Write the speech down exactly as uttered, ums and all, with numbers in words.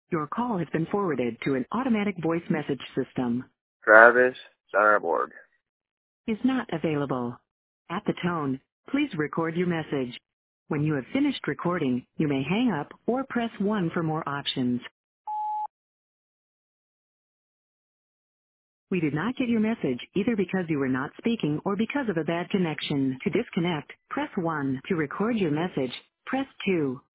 Your call has been forwarded to an automatic voice message system. Travis Sonderborg. Is not available. At the tone, please record your message. When you have finished recording, you may hang up or press one for more options. We did not get your message either because you were not speaking or because of a bad connection. To disconnect, press one. To record your message, press two.